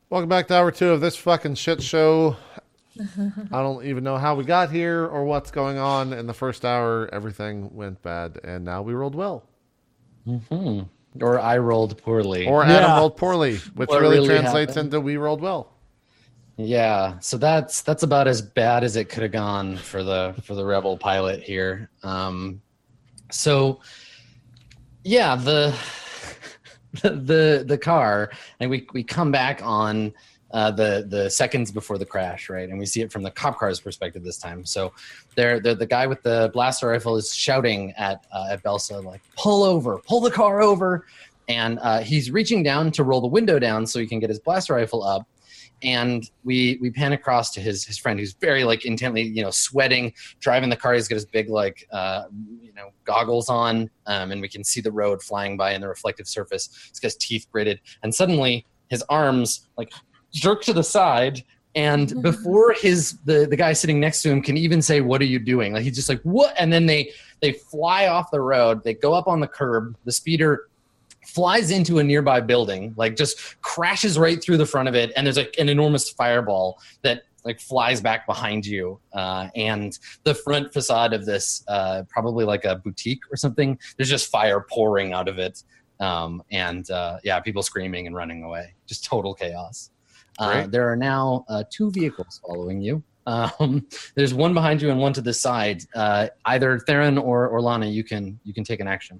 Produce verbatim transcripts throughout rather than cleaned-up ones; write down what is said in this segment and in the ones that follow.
Welcome back to hour two of this fucking shit show. I don't even know how we got here or what's going on. In the first hour, everything went bad, and now we rolled well. Mm-hmm. Or I rolled poorly. Or Adam yeah. rolled poorly, which really, really translates happened? into we rolled well. Yeah, so that's that's about as bad as it could have gone for the for the Rebel pilot here. Um, so, yeah, the the the car, and we we come back on uh, the the seconds before the crash, right? And we see it from the cop car's perspective this time. So, there the the guy with the blaster rifle is shouting at uh, at Belsa like, "Pull over! Pull the car over!" And uh, he's reaching down to roll the window down so he can get his blaster rifle up. And we we pan across to his his friend who's very like intently, you know, sweating, driving the car. He's got his big like uh, you know goggles on, um, and we can see the road flying by in the reflective surface. He's got his teeth gritted, and suddenly his arms like jerk to the side. And before his the the guy sitting next to him can even say, "What are you doing?" Like he's just like, "What?" And then they they fly off the road. They go up on the curb. The speeder flies into a nearby building, like just crashes right through the front of it, and there's like an enormous fireball that like flies back behind you, uh, and the front facade of this, uh, probably like a boutique or something, there's just fire pouring out of it, um, and uh, yeah, people screaming and running away, just total chaos. Uh, there are now uh, two vehicles following you. Um, there's one behind you and one to the side. Uh, either Theron or, or Lana, you can you can take an action.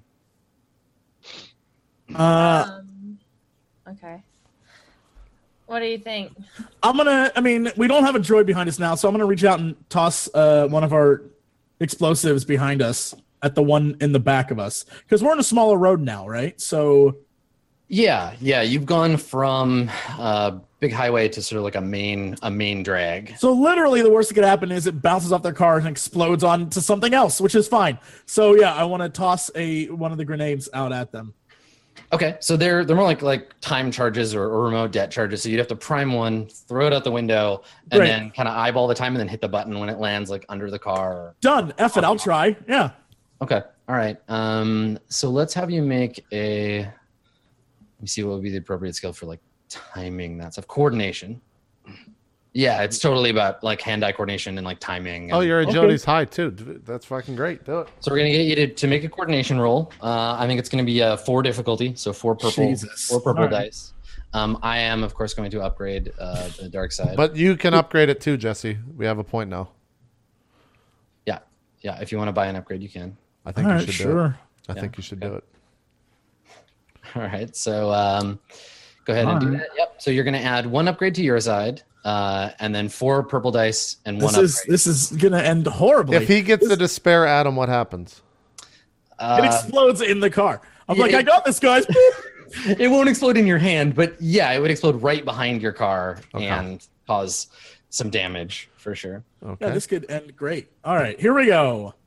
Uh, um, okay. What do you think? I'm gonna. I mean, we don't have a droid behind us now, so I'm gonna reach out and toss uh, one of our explosives behind us at the one in the back of us because we're on a smaller road now, right? So, yeah, yeah, you've gone from uh, big highway to sort of like a main a main drag. So literally, the worst that could happen is it bounces off their car and explodes onto something else, which is fine. So yeah, I want to toss a one of the grenades out at them. Okay, so they're they're more like like time charges or, or remote det charges. So you'd have to prime one, throw it out the window, and Great. then kind of eyeball the time, and then hit the button when it lands like under the car. Or Done. F it. I'll try. Yeah. Okay. All right. Um. So let's have you make a. Let me see what would be the appropriate skill for like timing that stuff. Coordination. Yeah, it's totally about like hand-eye coordination and like timing. And, oh, you're agility's okay. high too. That's fucking great. Do it. So we're gonna get you to, to make a coordination roll. Uh, I think it's gonna be a four difficulty, so four purple, Jesus. four purple right. dice. Um, I am of course going to upgrade uh, the dark side. But you can upgrade it too, Jesse. We have a point now. Yeah, yeah. If you want to buy an upgrade, you can. I think All you right, should sure. do it. I yeah. think you should okay. do it. All right. So um, go ahead All and do right. that. Yep. So you're gonna add one upgrade to your side. Uh, and then four purple dice and this one is upgrade. This is gonna end horribly. If he gets this, the despair Adam, what happens? Uh, it explodes in the car. I'm yeah, like, it, I got this, guys. It won't explode in your hand, but yeah, it would explode right behind your car okay. and cause some damage for sure. Okay. Yeah, this could end great. All right, here we go.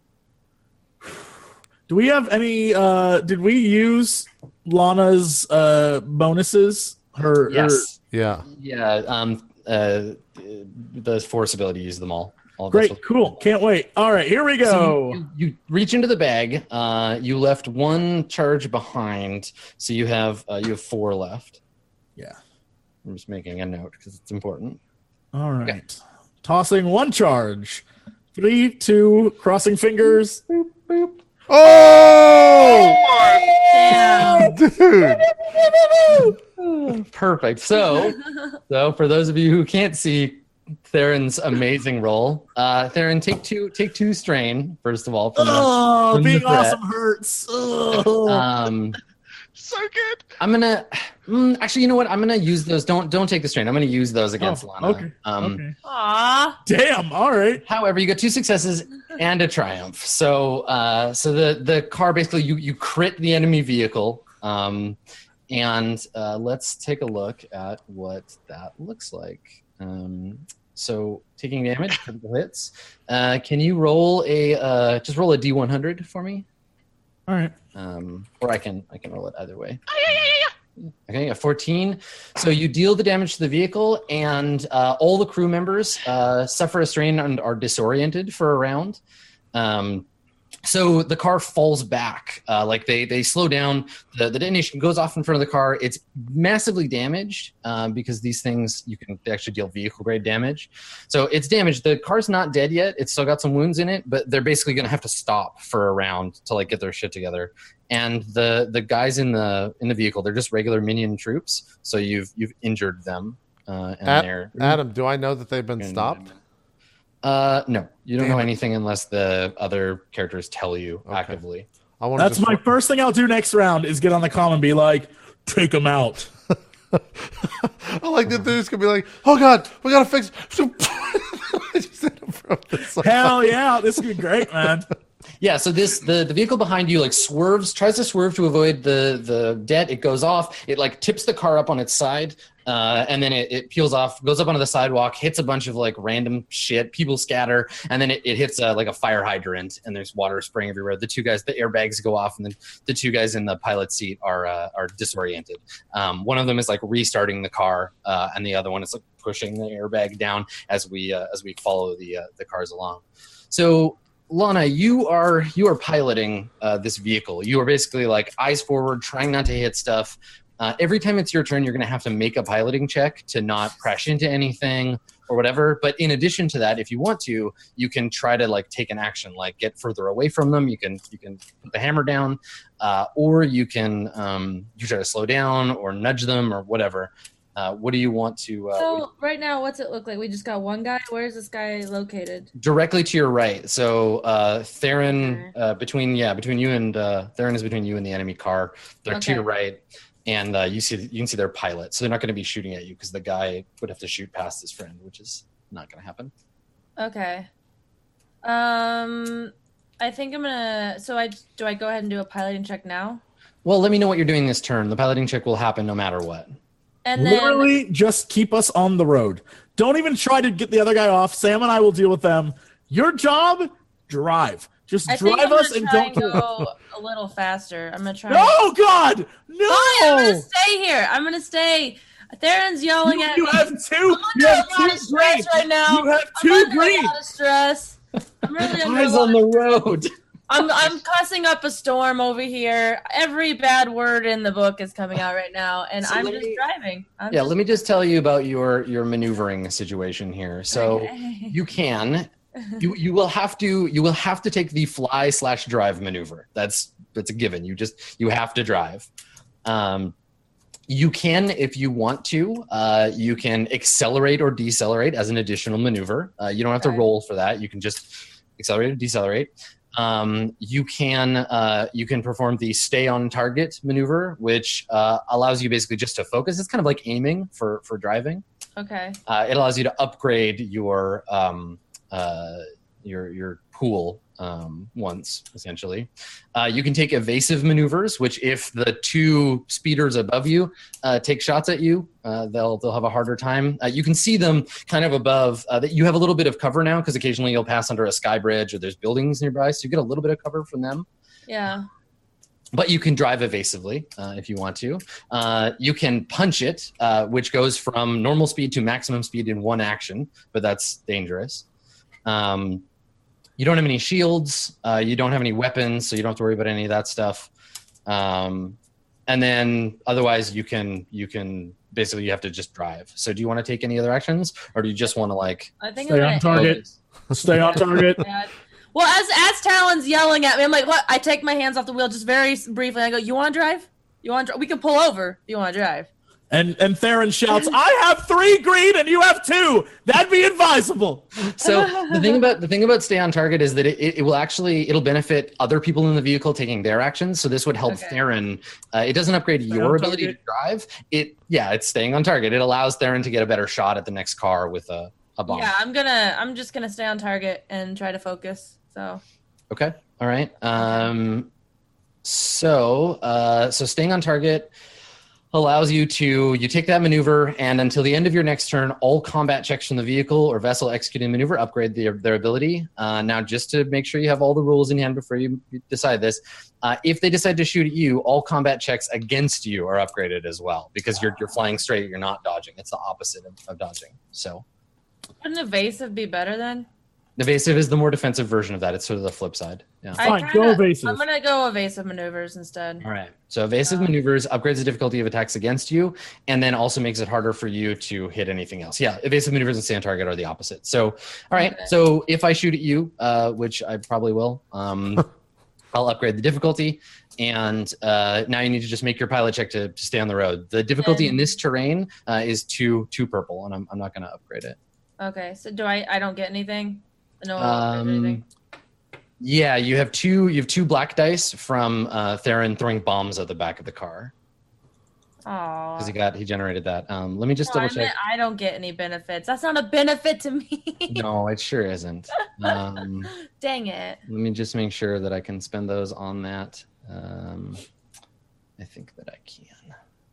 Do we have any? Uh, did we use Lana's uh, bonuses? Her yes. Her, Yeah. Yeah. Um. Uh. The force ability uses them all. all Great. Cool. Can't wait. All right. Here we go. So you, you, you reach into the bag. Uh. You left one charge behind, so you have uh, you have four left. Yeah. I'm just making a note because it's important. All right. Okay. Tossing one charge. Three, two, crossing fingers. Boop, boop. Oh! Damn. Dude. Perfect. So, so for those of you who can't see Theron's amazing roll, uh, Theron, take two, take two strain first of all. From oh, the, from being the awesome hurts. Oh. Um, so good. I'm gonna mm, actually, you know what? I'm gonna use those. Don't don't take the strain. I'm gonna use those against oh, Lana. Okay. Um, okay. Aww. Damn. All right. However, you got two successes and a triumph. So, uh, so the the car basically you you crit the enemy vehicle. Um, and uh, let's take a look at what that looks like. Um, so taking damage, critical hits. Uh, can you roll a uh, just roll a D one hundred for me? All right. Um, or I can I can roll it either way. Okay, a fourteen. So you deal the damage to the vehicle, and uh, all the crew members uh, suffer a strain and are disoriented for a round. Um, So the car falls back, uh, like they they slow down. The, the detonation goes off in front of the car. It's massively damaged uh, because these things, you can actually deal vehicle grade damage. So it's damaged. The car's not dead yet. It's still got some wounds in it, but they're basically going to have to stop for a round to like get their shit together. And the the guys in the in the vehicle, they're just regular minion troops. So you've you've injured them, uh, and Ad- they're Adam, do I know that they've been stopped? Uh, no, you don't Damn know it. anything unless the other characters tell you Okay. actively. I want That's just my first thing I'll do next round is get on the comm and be like, take him out. I like the dudes could be like, "Oh God, we gotta fix." Just hit him from the side. Hell yeah, this would be great, man. Yeah, so this the, the vehicle behind you like swerves, tries to swerve to avoid the the debt. It goes off. It like tips the car up on its side, uh, and then it, it peels off, goes up onto the sidewalk, hits a bunch of like random shit. People scatter, and then it, it hits uh, like a fire hydrant, and there's water spraying everywhere. The two guys, the airbags go off, and then the two guys in the pilot seat are uh, are disoriented. Um, one of them is like restarting the car, uh, and the other one is like pushing the airbag down as we uh, as we follow the uh, the cars along. So. Lana, you are you are piloting uh, this vehicle. You are basically like eyes forward, trying not to hit stuff. Uh, every time it's your turn, you're going to have to make a piloting check to not crash into anything or whatever. But in addition to that, if you want to, you can try to like take an action, like get further away from them. You can you can put the hammer down, uh, or you can um, you try to slow down or nudge them or whatever. Uh, what do you want to? Uh, So right now, what's it look like? We just got one guy. Where's this guy located? Directly to your right. So uh, Theron, Okay. uh, between yeah, between you and uh, Theron is between you and the enemy car. They're to Okay. your right, and uh, you see you can see their pilot. So they're not going to be shooting at you because the guy would have to shoot past his friend, which is not going to happen. Okay. Um, I think I'm gonna. So I do I go ahead and do a piloting check now, Well, let me know what you're doing this turn. The piloting check will happen no matter what. and then Literally, just keep us on the road. Don't even try to get the other guy off. Sam and I will deal with them. Your job, drive. Just I think drive I'm gonna us and try don't and kill. go a little faster. I'm gonna try. No, God, no! Fine, I'm gonna stay here. I'm gonna stay. Theron's yelling You, at you me. have two. I'm You under have a lot two of stress green. right now. You have I'm two under green. a lot of stress. I'm really under a Eyes lot on of the road. I'm I'm cussing up a storm over here. Every bad word in the book is coming out right now, and So I'm let just me- driving. I'm Yeah, just, let me just tell you about your your maneuvering situation here. So Okay. you can you you will have to you will have to take the fly slash drive maneuver. That's that's a given. You just you have to drive. Um, you can, if you want to, uh, you can accelerate or decelerate as an additional maneuver. Uh, you don't have to Okay. roll for that. You can just accelerate or decelerate. Um, you can uh, you can perform the stay on target maneuver, which uh, allows you basically just to focus. It's kind of like aiming for for driving. Okay. Uh, it allows you to upgrade your um, uh, your your pool um, once essentially. Uh, you can take evasive maneuvers, which if the two speeders above you uh, take shots at you, uh, they'll they'll have a harder time. Uh, you can see them kind of above. Uh, that you have a little bit of cover now because occasionally you'll pass under a sky bridge or there's buildings nearby, so you get a little bit of cover from them. Yeah. But you can drive evasively uh, if you want to. Uh, you can punch it, uh, which goes from normal speed to maximum speed in one action, but that's dangerous. Um, you don't have any shields. Uh, you don't have any weapons, so you don't have to worry about any of that stuff. Um, and then otherwise, you can you can basically you have to just drive. So do you want to take any other actions, or do you just want to like? I think Stay I'm on gonna target. Stay on target. Yeah. Well, as as Talon's yelling at me, I'm like, "What?" I take my hands off the wheel just very briefly. I go, "You want to drive? You want to? We can pull over. If you want to drive?" And and Theron shouts, "I have three green and you have two. That'd be advisable." So the thing about the thing about stay on target is that it, it, it will actually it'll benefit other people in the vehicle taking their actions. So this would help Okay. Theron. Uh, it doesn't upgrade Stay your on ability target. to drive. It yeah, it's staying on target. It allows Theron to get a better shot at the next car with a, a bomb. Yeah, I'm gonna. I'm just gonna stay on target and try to focus. So. Okay. All right. Um, so uh, so staying on target allows you to you take that maneuver, and until the end of your next turn, all combat checks from the vehicle or vessel executing maneuver upgrade their, their ability. Uh, now, just to make sure you have all the rules in hand before you decide this, uh, if they decide to shoot at you, all combat checks against you are upgraded as well because you're you're flying straight. You're not dodging. It's the opposite of, of dodging. So Wouldn't evasive be better then? Evasive is the more defensive version of that. It's sort of the flip side. Yeah. I Fine, kinda, go evasive. I'm gonna go evasive maneuvers instead. All right. So evasive Um, maneuvers upgrades the difficulty of attacks against you, and then also makes it harder for you to hit anything else. Yeah, evasive maneuvers and stand target are the opposite. So, all right. Okay. So if I shoot at you, uh, which I probably will, um, I'll upgrade the difficulty, and uh, now you need to just make your pilot check to, to stay on the road. The difficulty And- in this terrain uh, is two two purple, and I'm I'm not going to upgrade it. Okay, so do I? I don't get anything. No, I don't get Um, anything. yeah, you have two. You have two black dice from uh, Theron throwing bombs at the back of the car Aw. because he got he generated that. Um, let me just No, I double check. meant I don't get any benefits. That's not a benefit to me. No, it sure isn't. Um, Dang it. let me just make sure that I can spend those on that. Um, I think that I can.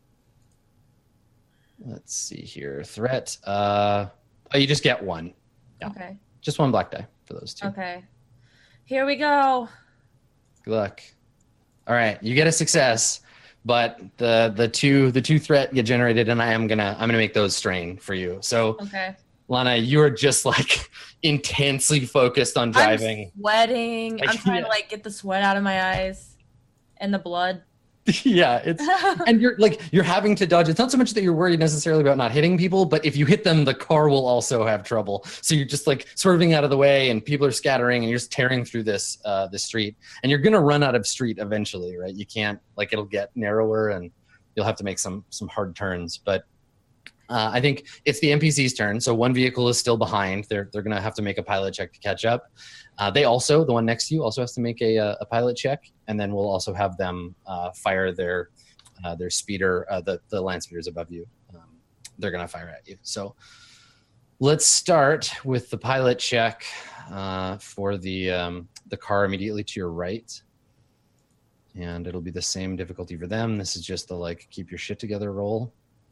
Let's see here. Threat. Uh, oh, you just get one. Yeah. Okay. Just one black die for those two. Okay. Here we go. Good luck. All right, you get a success, but the the two the two threat get generated, and I am gonna I'm gonna make those strain for you. So Okay. Lana, you are just like intensely focused on driving. I'm sweating. I'm trying Yeah. to like get the sweat out of my eyes and the blood. Yeah, it's and you're like you're having to dodge. It's not so much that you're worried necessarily about not hitting people, but if you hit them, the car will also have trouble. So you're just like swerving out of the way, and people are scattering, and you're just tearing through this uh, this street, and you're gonna run out of street eventually, right? You can't like it'll get narrower, and you'll have to make some some hard turns. But uh, I think it's the N P C's turn, so one vehicle is still behind. They're they're gonna have to make a pilot check to catch up. Uh, they also, the one next to you, also has to make a, a pilot check, and then we'll also have them uh, fire their uh, their speeder, uh, the the land speeders above you. Um, they're gonna fire at you. So let's start with the pilot check uh, for the um, the car immediately to your right, and it'll be the same difficulty for them. This is just the like keep your shit together roll.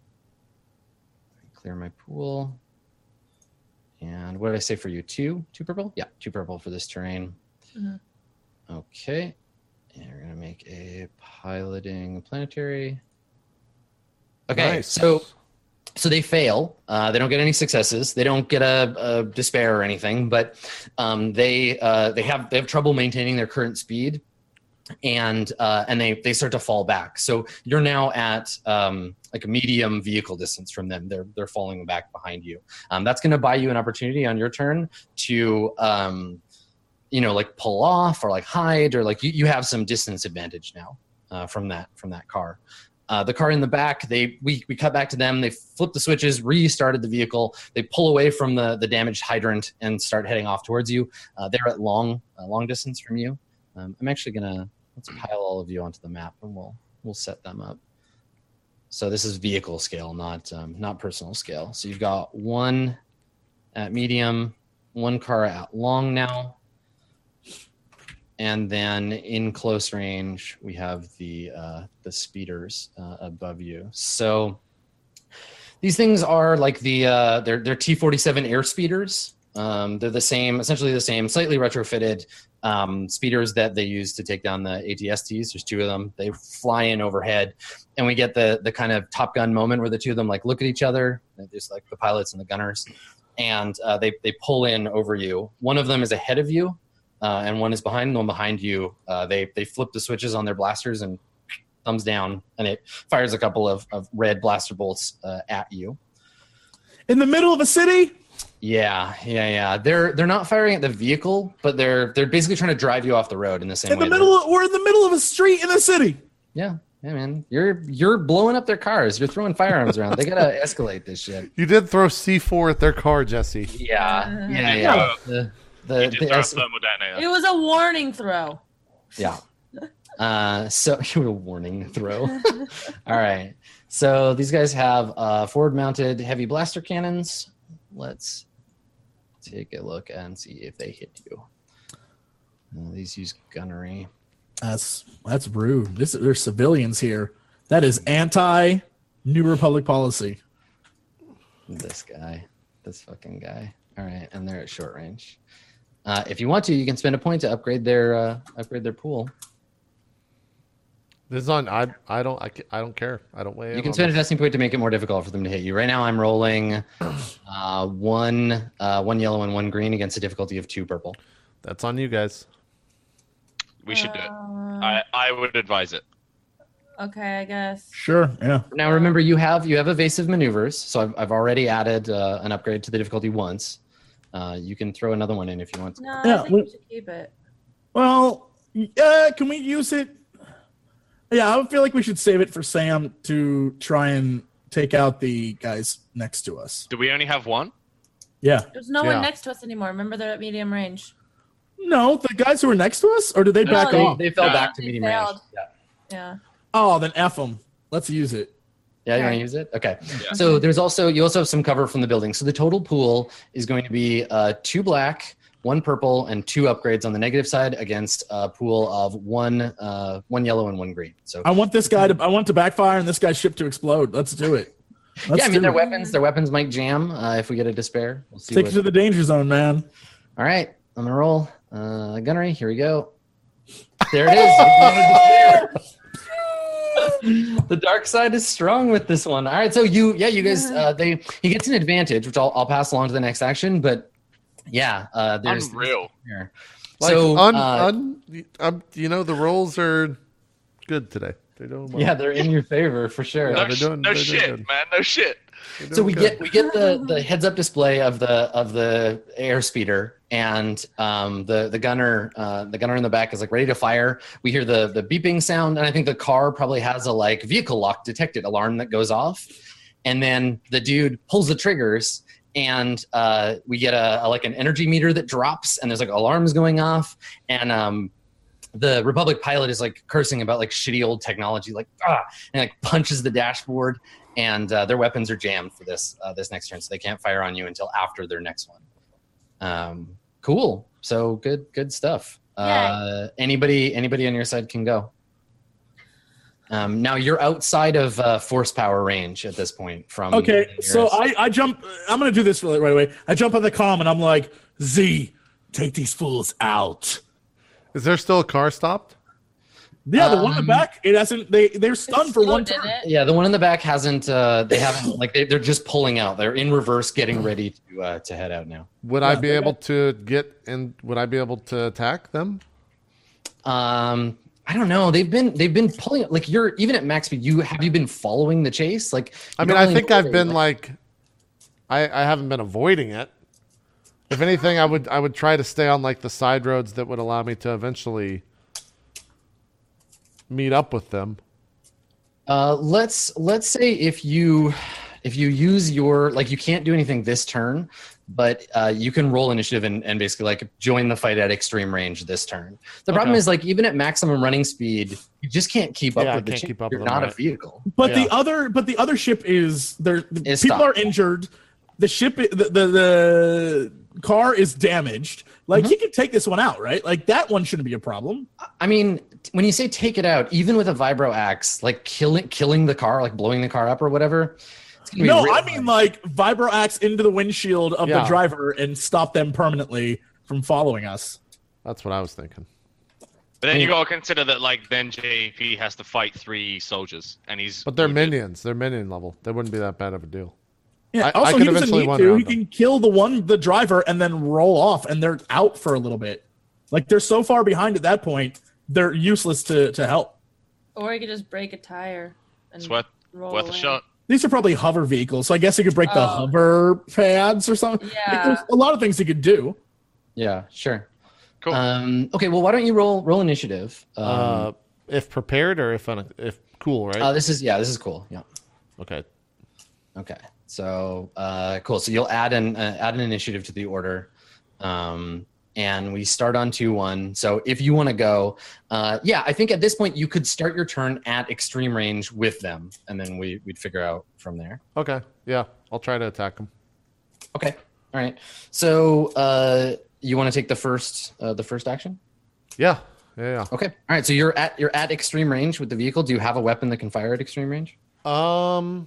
Clear my pool. And what did I say for you? Two? Two purple? Yeah, two purple for this terrain. Mhm. Okay. And we're going to make a piloting planetary. Okay, Nice. so so they fail. Uh, they don't get any successes. They don't get a, a despair or anything, but um, they uh, they have they have trouble maintaining their current speed, and uh, and they they start to fall back. So you're now at um, like a medium vehicle distance from them. They're they're falling back behind you. Um, that's going to buy you an opportunity on your turn to um, you know like pull off or like hide or like you, you have some distance advantage now uh, from that from that car. Uh, the car in the back, they we, we cut back to them. They flip the switches, restarted the vehicle. They pull away from the, the damaged hydrant and start heading off towards you. Uh, they're at long uh, long distance from you. Um, I'm actually gonna let's pile all of you onto the map and we'll we'll set them up. So this is vehicle scale, not um, not personal scale. So you've got one at medium, one car at long now. And then in close range, we have the uh, the speeders uh, above you. So these things are like the uh, they're they're T forty-seven air speeders. Um, they're the same, essentially the same, slightly retrofitted um, speeders that they use to take down the A T S Ts. There's two of them. They fly in overhead, and we get the the kind of Top Gun moment where the two of them like look at each other. There's like the pilots and the gunners, and uh, they they pull in over you. One of them is ahead of you. Uh, and one is behind, the one behind you, uh, they they flip the switches on their blasters and thumbs down, and it fires a couple of, of red blaster bolts uh, at you. In the middle of a city? Yeah, yeah, yeah. They're they're not firing at the vehicle, but they're they're basically trying to drive you off the road in the same In way. the middle of, we're in the middle of a street in a city. Yeah, yeah, man. You're you're blowing up their cars. You're throwing firearms around. They gotta escalate this shit. You did throw C four at their car, Jesse. Yeah, yeah, Yeah. yeah. The, the, You did the throw a es- thermal detonator. It was a warning throw. Yeah. Uh, so a warning throw. All right. So these guys have uh, forward-mounted heavy blaster cannons. Let's take a look and see if they hit you. Uh, these use gunnery. That's that's rude. This there's civilians here. That is anti New Republic policy. This guy, this fucking guy. All right, and they're at short range. Uh, if you want to, you can spend a point to upgrade their uh, upgrade their pool. This is on. I I don't I, ca- I don't care. I don't weigh in You can on spend a this. testing point to make it more difficult for them to hit you. Right now, I'm rolling uh, one uh, one yellow and one green against a difficulty of two purple. That's on you guys. We should do it. Uh, I, I would advise it. Okay, I guess. Sure. Yeah. Now, remember, you have you have evasive maneuvers, so I've I've already added uh, an upgrade to the difficulty once. Uh, you can throw another one in if you want to. No, Yeah, I think we- we should keep it. Well, uh, can we use it? Yeah, I feel like we should save it for Sam to try and take out the guys next to us. Do we only have one? Yeah. There's no Yeah. one next to us anymore. Remember, they're at medium range. No, the guys who were next to us, or did they No, back they- off? They fell Yeah. back to They medium range. failed. Yeah, Yeah. Oh, then F them. Let's use it. yeah, you want Okay. to use it? Okay. Yeah. So there's also you also have some cover from the building. So the total pool is going to be uh, two black, one purple, and two upgrades on the negative side against a pool of one uh, one yellow and one green. So I want this guy to. I want to backfire and this guy's ship to explode. Let's do it. Let's yeah, I mean do their it. weapons their weapons might jam uh, if we get a despair. We'll see. Take what- it to the danger zone, man. All right, I'm gonna roll uh, gunnery. Here we go. There it is. The dark side is strong with this one. All right, so you, yeah, you guys, uh, they he gets an advantage, which I'll, I'll pass along to the next action. But yeah, uh, there's Unreal. here. Like, So un, uh, un, um, you know, the rolls are good today. They're doing well. yeah, they're in your favor for sure. Yeah, No, they're sh- doing- no they're doing shit, good. man. No shit. They're So doing we good. get we get the the heads up display of the of the air speeder, and um, the the gunner uh, the gunner in the back is like ready to fire. We hear the the beeping sound, and I think the car probably has a like vehicle lock detected alarm that goes off, and then the dude pulls the triggers, and uh, we get a, a like an energy meter that drops, and there's like alarms going off, and um, the Republic pilot is like cursing about like shitty old technology, like ah, and like punches the dashboard. And uh, their weapons are jammed for this uh, this next turn, so they can't fire on you until after their next one. Um, cool. So good good stuff. Uh, anybody anybody on your side can go. Um, now you're outside of uh, force power range at this point. From Okay, the so nearest- I, I jump. I'm gonna do this right right away. I jump on the comm and I'm like, Z, take these fools out. Is there still a car stopped? Yeah, the one in Um, the back, it hasn't. They they're stunned for Slow, one didn't turn. it? yeah, the one in the back hasn't. Uh, they haven't like they, they're just pulling out. They're in reverse, getting ready to uh, to head out now. Would I Yeah, be they able got- to get in? Would I be able to attack them? Um, I don't know. They've been they've been pulling like you're even at max speed. You have you been following the chase? Like I you mean, don't I really think know I've where been they- like, I I haven't been avoiding it. If anything, I would I would try to stay on like the side roads that would allow me to eventually meet up with them. Uh, let's let's say if you if you use your like you can't do anything this turn, but uh, you can roll initiative and, and basically like join the fight at extreme range this turn. The problem Okay. is like even at maximum running speed, you just can't keep up Yeah, I with the can't chase. keep up You're with them, not a right. vehicle. But Yeah. the other, but the other ship is there. the Is people stopped. are injured. The ship, i- the the, the car is damaged. Like Mhm. he could take this one out, right? Like that one shouldn't be a problem. I mean, when you say take it out, even with a vibro axe, like killing killing the car, like blowing the car up or whatever. It's gonna be No, real I hard. mean like vibro axe into the windshield of Yeah. the driver and stop them permanently from following us. That's what I was thinking. But then you gotta consider that, like, then J P has to fight three soldiers, and he's. But they're wounded. minions. They're minion level. They wouldn't be that bad of a deal. Yeah. I- I also, could he doesn't eventually need one to. round He them. can kill the one, the driver, and then roll off, and they're out for a little bit. Like they're so far behind at that point, they're useless to to help. Or you could just break a tire and It's worth, roll worth a away. shot. These are probably hover vehicles, so I guess he could break the Oh. hover pads or something. Like, Yeah. there's a lot of things he could do. yeah, sure. Cool. Um, okay, well, why don't you roll roll initiative? Um, uh, if prepared or if un- if cool, right? uh, this is yeah, this is cool. Yeah. okay. Okay. So uh, cool. So you'll add an uh, add an initiative to the order, um, and we start on two one. So if you want to go, uh, yeah, I think at this point you could start your turn at extreme range with them, and then we we'd figure out from there. Okay. Yeah, I'll try to attack them. Okay. All right. So uh, you want to take the first uh, the first action? Yeah. Yeah. Okay. All right. So you're at you're at extreme range with the vehicle. Do you have a weapon that can fire at extreme range? yeah. Um.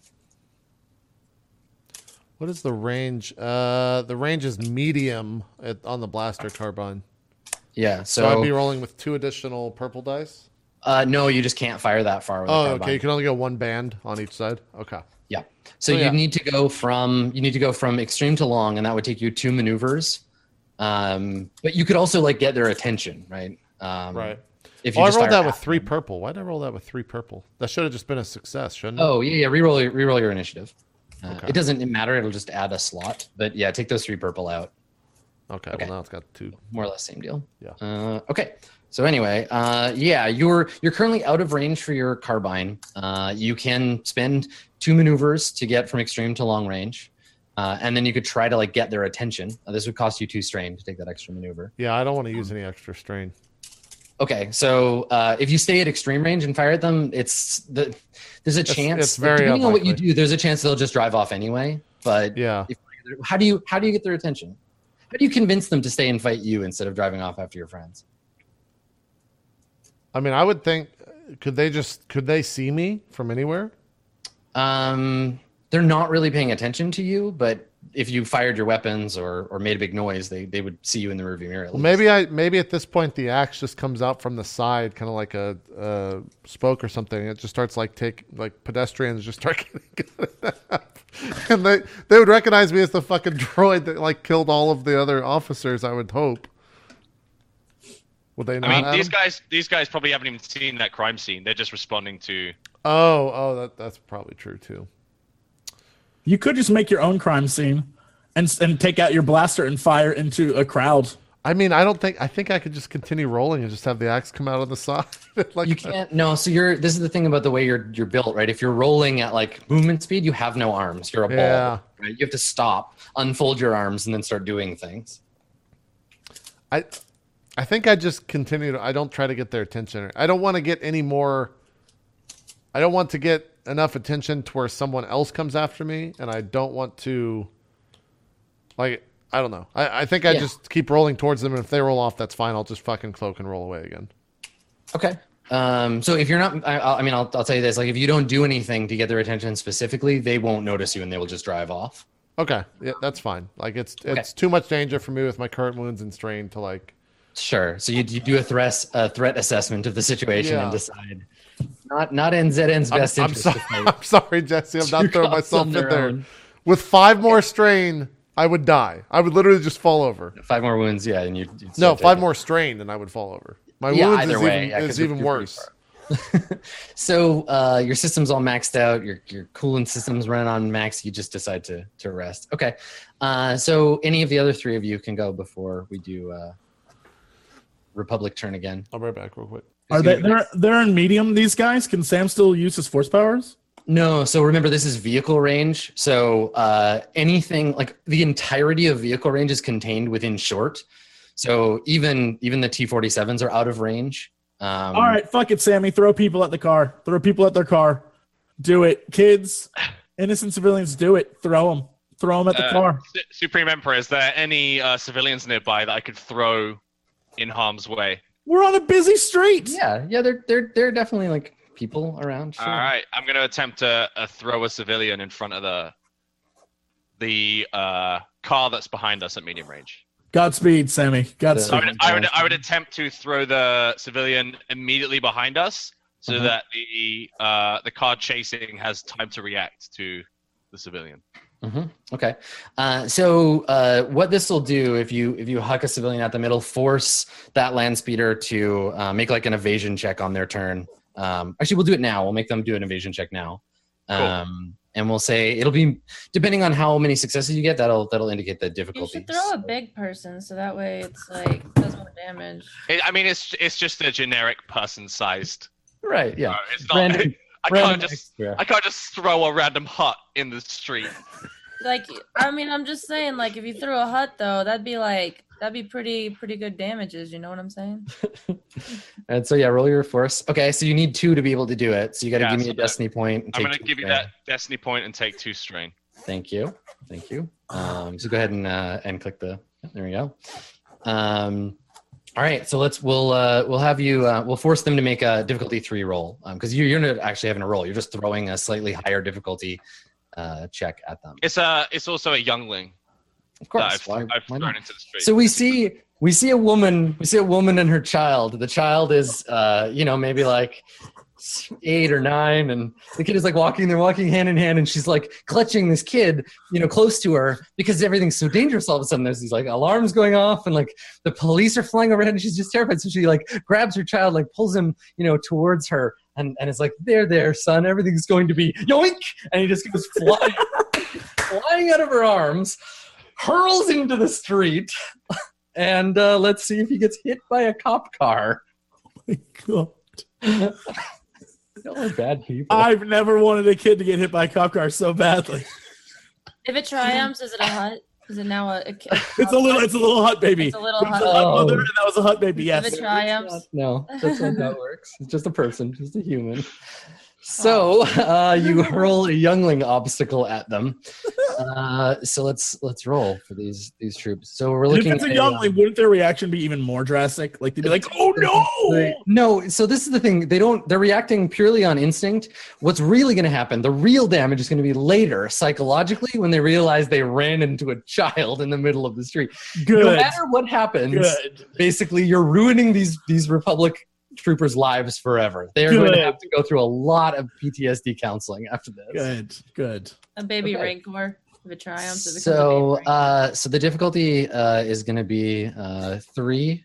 What is the range? Uh, the range is medium at, on the blaster carbine. Yeah. So, So, I'd be rolling with two additional purple dice. Uh, no, you just can't fire that far with a Oh, carbine. okay. You can only go one band on each side. Okay. Yeah. So Oh, you yeah. need to go from you need to go from extreme to long, and that would take you two maneuvers. Um, but you could also like get their attention, right? Um, Right. If Oh, you I just rolled fire that with at three them. purple. Why did I roll that with three purple? That should have just been a success, shouldn't it? Oh yeah, yeah. Reroll, your- reroll your initiative. Uh, Okay. It doesn't matter. It'll just add a slot. But yeah, take those three purple out. Okay. okay. Well, now it's got two. More or less same deal. Yeah. Uh, okay. So anyway, uh, yeah, you're you're currently out of range for your carbine. Uh, you can spend two maneuvers to get from extreme to long range, uh, and then you could try to like get their attention. Uh, this would cost you two strain to take that extra maneuver. Yeah, I don't want to use any extra strain. Okay, so uh, if you stay at extreme range and fire at them, it's the there's a chance. it's like, very depending on what you unlikely. do, there's a chance they'll just drive off anyway. But Yeah. if, how do you how do you get their attention? How do you convince them to stay and fight you instead of driving off after your friends? I mean, I would think, could they just, could they see me from anywhere? Um, they're not really paying attention to you, but if you fired your weapons or, or made a big noise, they, they would see you in the rearview mirror. At Well, least. maybe I, maybe at this point the axe just comes out from the side, kind of like a, a spoke or something. It just starts like take, like pedestrians just start getting, and they, they would recognize me as the fucking droid that like killed all of the other officers. I would hope. Would they not? I mean, Adam? these guys, these guys probably haven't even seen that crime scene. They're just responding to. Oh, oh, that that's probably true too. You could just make your own crime scene and and take out your blaster and fire into a crowd. I mean, I don't think I think I could just continue rolling and just have the axe come out of the side. like You can't. No, so you're. This is the thing about the way you're you're built, right? If you're rolling at like movement speed, you have no arms. You're a Yeah. ball, right? You have to stop, unfold your arms, and then start doing things. I, I think I just continue to. I don't try to get their attention. I don't want to get any more. I don't want to get enough attention to where someone else comes after me, and I don't want to. Like I don't know. I, I think I Yeah. just keep rolling towards them, and if they roll off, that's fine. I'll just fucking cloak and roll away again. Okay. Um, so if you're not, I, I mean, I'll, I'll tell you this: like, if you don't do anything to get their attention specifically, they won't notice you, and they will just drive off. Okay, yeah, that's fine. Like it's it's too much danger for me with my current wounds and strain to like. Sure. So you, you do a threat a threat assessment of the situation Yeah. and decide not not in Z N's I'm, best I'm interest sorry, to fight. I'm sorry, Jesse. I'm not Two throwing cops myself on in their there. own. With five more strain, I would die. I would literally just fall over. Five more wounds, yeah, and you. you'd No, still five take more strain, and I would fall over. My Yeah, wounds either is way, even, yeah, 'cause is you're- even you're pretty worse. it. So uh, your system's all maxed out. Your your coolant system's running on max. You just decide to to rest. Okay. Uh, so any of the other three of you can go before we do uh, Republic turn again. I'll be right back real quick. Are they? They're they're in medium. These guys. Can Sam still use his force powers? No, so remember this is vehicle range. So uh, anything like the entirety of vehicle range is contained within short. So even even the T forty-sevens are out of range. Um, All right, fuck it, Sammy. Throw people at the car. Throw people at their car. Do it, kids. Innocent civilians, do it. Throw them. Throw them at the Uh, car. Su- Supreme Emperor, is there any uh, civilians nearby that I could throw in harm's way? We're on a busy street. Yeah, yeah, they're they're they're definitely like people around. Sure. All right, I'm gonna attempt to uh, throw a civilian in front of the the uh, car that's behind us at medium range. Godspeed, Sammy. I Godspeed. would, I would, I would attempt to throw the civilian immediately behind us, so Mhm. that the uh, the car chasing has time to react to the civilian. hmm Okay. Uh, so uh, what this will do, if you if you huck a civilian at them, it'll force that land speeder to uh, make like an evasion check on their turn. Um, actually, we'll do it now. We'll make them do an evasion check now, um, and we'll say it'll be depending on how many successes you get. That'll that'll indicate the You difficulty. should throw a big person so that way it's like does more damage. It, I mean, it's it's just a generic person-sized. Right? Yeah. Uh, it's not. Random- I random can't just. extra. I can't just throw a random hut in the street. Like, I mean, I'm just saying, like, if you threw a hut though, that'd be like that'd be pretty pretty good damages. You know what I'm saying? And so yeah, roll your force. Okay, so you need two to be able to do it. So you got to Yeah, give me so a that- destiny point. And I'm take gonna two give you strain. that destiny point and take two strain. Thank you. Thank you. Um, so go ahead and uh, and click the. There we go. Um, all right. So let's we'll uh, we'll have you uh, we'll force them to make a difficulty three roll because you, you're not actually having a roll. You're just throwing a slightly higher difficulty uh, check at them. It's a. It's also a youngling Of that course. I've, Why- I've why thrown not? into the street. So we see we see a woman. We see a woman and her child. The child is, uh, you know, maybe like eight or nine, and the kid is like walking. They're walking hand in hand, and she's like clutching this kid, you know, close to her because everything's so dangerous. All of a sudden, there's these like alarms going off, and like the police are flying overhead, and she's just terrified. So she like grabs her child, like pulls him, you know, towards her, and and it's like, there, there, son, everything's going to be yoink, and he just goes flying, flying out of her arms, hurls into the street, and uh, let's see if he gets hit by a cop car. Oh my God. Y'all are bad people. I've never wanted a kid to get hit by a cop car so badly. If it triumphs, is it a hut? Is it now a, a kid? It's a little, it's a little hut baby. It's a little It was hut. a hut Oh. mother, and that was a hut baby. If Yes. it triumphs. No, that's not how it works. It's just a person, just a human. So uh, you hurl a youngling obstacle at them. Uh, so let's let's roll for these these troops. So we're If looking it's a at youngling, um, wouldn't their reaction be even more drastic? Like they'd be like, "Oh no!" No, so this is the thing. They don't. They're reacting purely on instinct. What's really going to happen? The real damage is going to be later, psychologically, when they realize they ran into a child in the middle of the street. Good. No matter what happens, Good. basically, you're ruining these these Republic troopers' lives forever. They are going to Good. have to go through a lot of P T S D counseling after this. Good. Good. A baby Okay. Rancor. If it triumphs, it becomes a So, baby Rancor. uh, so the difficulty uh, is going to be uh, three,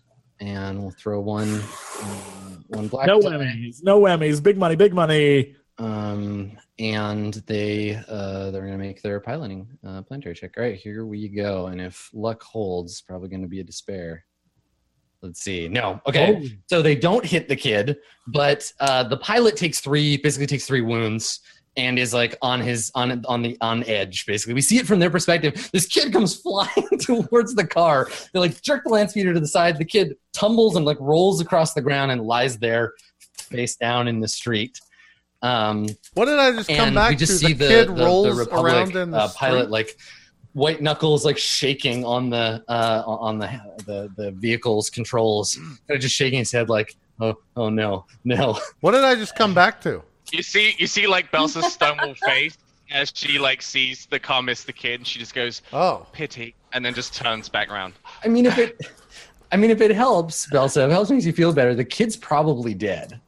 and we'll throw one uh, one black. No die. whammies. No whammies. Big money. Big money. Um, and they uh, they're going to make their piloting uh, planetary check. All right, here we go. And if luck holds, probably going to be a despair. Let's see. No. Okay. Oh. So they don't hit the kid, but uh, the pilot takes three, basically takes three wounds, and is like on his on on the on edge. Basically, we see it from their perspective. This kid comes flying towards the car. They like jerk the land speeder to the side. The kid tumbles and like rolls across the ground and lies there, face down in the street. Um, What did I just come and back we just to? see The, the, kid the, rolls the Republic around in the uh, pilot street? like white knuckles like shaking on the uh, on the the the vehicle's controls, kind of just shaking his head like, oh oh no no. What did I just come back to? You see, you see, like Belsa's stonewall face as she like sees the car miss the kid, and she just goes, Oh, "Pity," and then just turns back around. I mean, if it, I mean, if it helps, Belsa, if it helps makes you feel better, the kid's probably dead.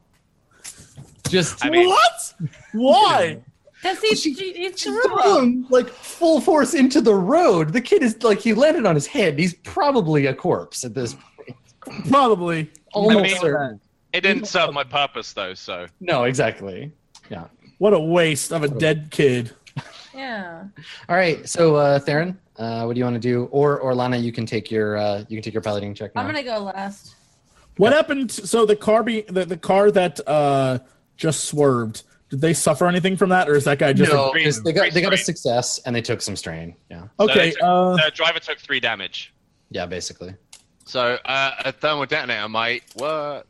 Just I mean- What? Why? Because he, she- she, he she threw threw him. him like full force into the road. The kid is like he landed on his head. He's probably a corpse at this point. Probably. Almost mean- certain. It didn't serve my purpose though, so No, exactly. Yeah. What a waste of a dead kid. Yeah. All right. So, uh, Theron, uh, what do you want to do? Or, or Lana, you can take your uh, you can take your piloting check now. I'm gonna go last. What happened? To, so the car be the, the car that uh, just swerved. Did they suffer anything from that, or is that guy just? no, a- Green- 'cause they got green they got a screen. success and they took some strain. Yeah. okay. So they Uh, the driver took three damage. Yeah, basically. So uh, a thermal detonator might work.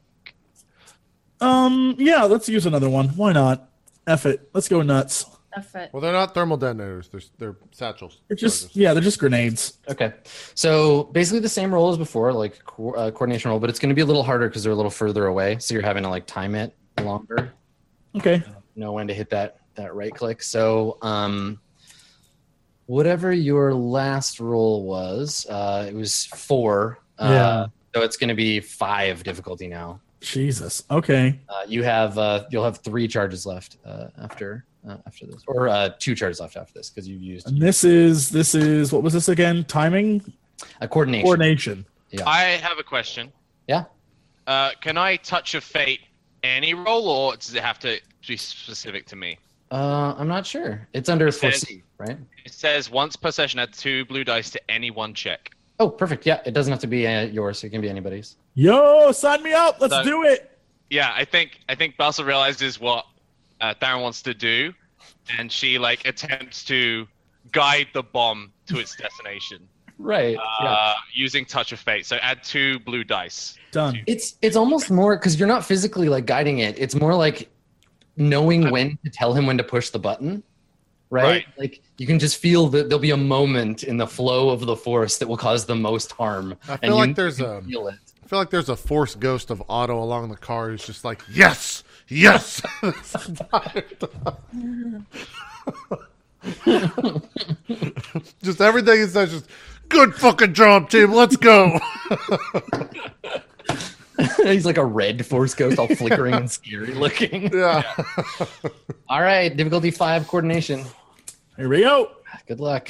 um. Yeah. Let's use another one. Why not? F it. Let's go nuts. F it. well, they're not thermal detonators. They're they're satchels. They're just charges. yeah. They're just grenades. Okay. So basically the same roll as before, like co- uh, coordination roll, but it's going to be a little harder because they're a little further away. So you're having to like time it longer. Okay. Know when to hit that that right click. So um, whatever your last roll was, uh, it was four. Uh, Yeah. So it's going to be five difficulty now. Jesus. Okay. Uh, you have uh, you'll have three charges left uh, after uh, after this, or uh, two charges left after this because you've used And this is this is what was this again? Timing, a coordination. coordination. Yeah. I have a question. Yeah. Uh, can I touch a fate any roll, or does it have to be specific to me? Uh, I'm not sure. It's under It says- foresee, right? It says once per session, add two blue dice to any one check. Oh, perfect. Yeah, it doesn't have to be uh, yours. It can be anybody's. Yo, sign me up. Let's So- do it. Yeah, I think I think Balsa realizes what uh, Darren wants to do, and she like attempts to guide the bomb to its destination Right. uh, yeah. using touch of fate. So add two blue dice. Done. It's it's almost more because you're not physically like guiding it. It's more like knowing when to tell him when to push the button. Right? Right. Like you can just feel that there'll be a moment in the flow of the force that will cause the most harm. I and feel you like there's can a feel it. I feel like there's a force ghost of Otto along the car who's just like, yes, yes. just everything is just good fucking job, team. Let's go. He's like a red force ghost, all flickering and scary looking. Yeah. All right, difficulty five, coordination. Here we go. Good luck.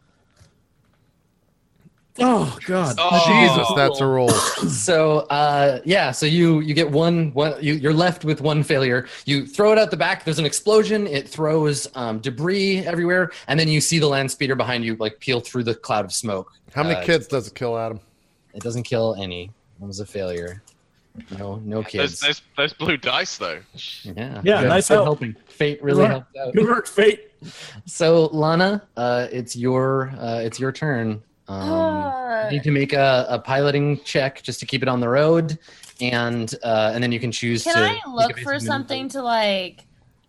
Oh God. Oh. Jesus, that's a roll. So uh, yeah, so you you get one one you, you're left with one failure. You throw it out the back. There's an explosion. It throws um, debris everywhere, and then you see the land speeder behind you like peel through the cloud of smoke. How many Uh, kids does it kill, Adam? It doesn't kill any. It was a failure. No, no Those, kids. those, those blue dice, though. Yeah, Yeah, good- nice good help. helping. Fate really Good helped out. Good work, Fate. So Lana, uh, it's your uh, it's your turn. Um, Uh, you need to make a, a piloting check just to keep it on the road, and uh, and then you can choose Can to I make a look basic for maneuver. something to like,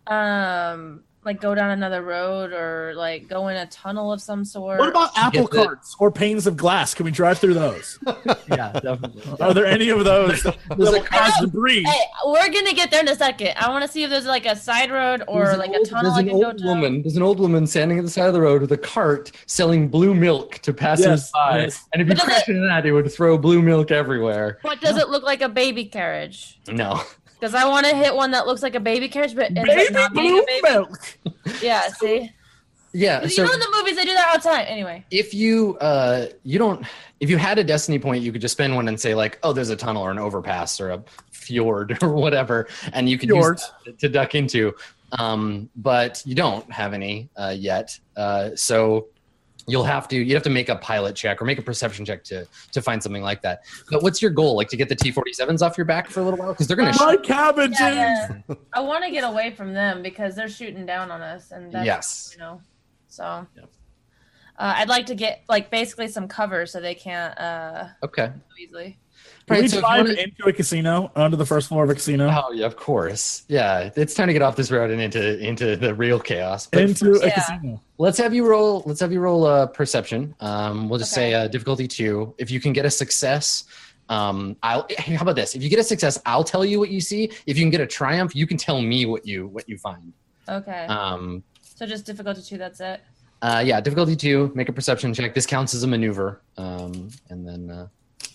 um, like go down another road or like go in a tunnel of some sort? What about apple Get the- carts or panes of glass? Can we drive through those? Yeah, definitely. Are there any of those that There's will a- cause debris? Hey, we're gonna get there in a second. I want to see if there's like a side road or There's an like old- a tunnel I There's can an go old down. woman. There's an old woman standing at the side of the road with a cart selling blue milk to passers Yes, by. yes. And if you But does crash into that, it would throw blue milk everywhere. But does it look like a baby carriage? No. Because I want to hit one that looks like a baby carriage, but ends up Baby not being blue a baby. milk. Yeah, see. Yeah. 'Cause So you know in the movies they do that all the time. Anyway. if you uh you don't if you had a destiny point, you could just spend one and say like, oh, there's a tunnel or an overpass or a fjord or whatever, and you could Fjord. use that to duck into. Um, but you don't have any uh, yet, uh, so you'll have to you have to make a pilot check or make a perception check to to find something like that. But what's your goal? Like to get the T forty-sevens off your back for a little while because they're gonna. My shoot. cabbages. Yeah, yeah. I want to get away from them because they're shooting down on us, and that's, Yes. you know, so. Yep. Uh, I'd like to get like basically some cover so they can't uh Okay. so easily. Can Right, we so if you drive wanna- into a casino, onto the first floor of a casino, Oh yeah, of course. Yeah, it's time to get off this road and into into the real chaos. But into a Yeah. casino? Let's have you roll. Let's have you roll a perception. Um, we'll just Okay. say uh, difficulty two. If you can get a success, um, I'll. How about this? If you get a success, I'll tell you what you see. If you can get a triumph, you can tell me what you what you find. Okay. Um, so just difficulty two. That's it. uh, yeah, difficulty two. Make a perception check. This counts as a maneuver. Um, and then. Uh,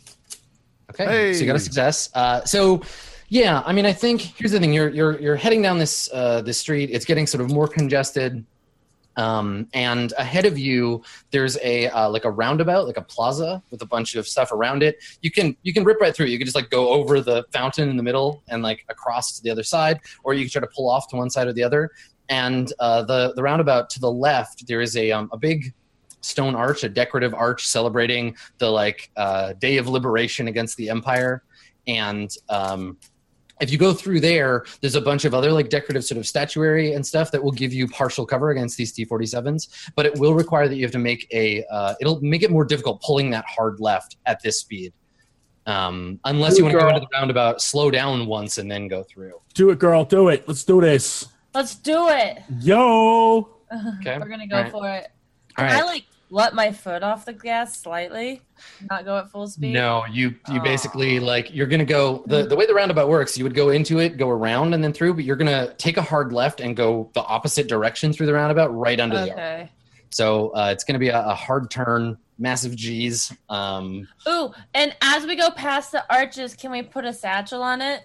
okay, so you got a Hey. success. Uh, so. Yeah, I mean, I think here's the thing: you're you're you're heading down this uh, this street. It's getting sort of more congested. Um, and ahead of you, there's a uh, like a roundabout, like a plaza with a bunch of stuff around it. You can you can rip right through. You can just like go over the fountain in the middle and like across to the other side, or you can try to pull off to one side or the other. And uh, the the roundabout to the left, there is a um, a big stone arch, a decorative arch celebrating the like uh, Day of Liberation against the Empire. And um, if you go through there, there's a bunch of other like decorative sort of statuary and stuff that will give you partial cover against these T forty-sevens, but it will require that you have to make a, uh, it'll make it more difficult pulling that hard left at this speed. Um, unless you want to go Girl. into the roundabout, slow down once and then go through. Do it, girl. Do it. Let's do this. Let's do it. Yo. Okay. We're gonna go All right. for it. All Can I right. like let my foot off the gas slightly, not go at full speed? No, you you Aw. basically like you're gonna go the the way the roundabout works. You would go into it, go around, and then through. But you're gonna take a hard left and go the opposite direction through the roundabout, right under the arc. Okay. So uh, it's gonna be a, a hard turn, massive G's. Um, Ooh, and as we go past the arches, can we put a satchel on it?